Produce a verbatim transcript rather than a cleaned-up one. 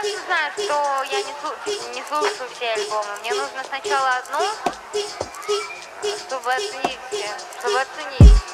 прекрасно знаю, что я не, слу- не слушаю все альбомы. Мне нужно сначала одну, чтобы оценить, чтобы оценить.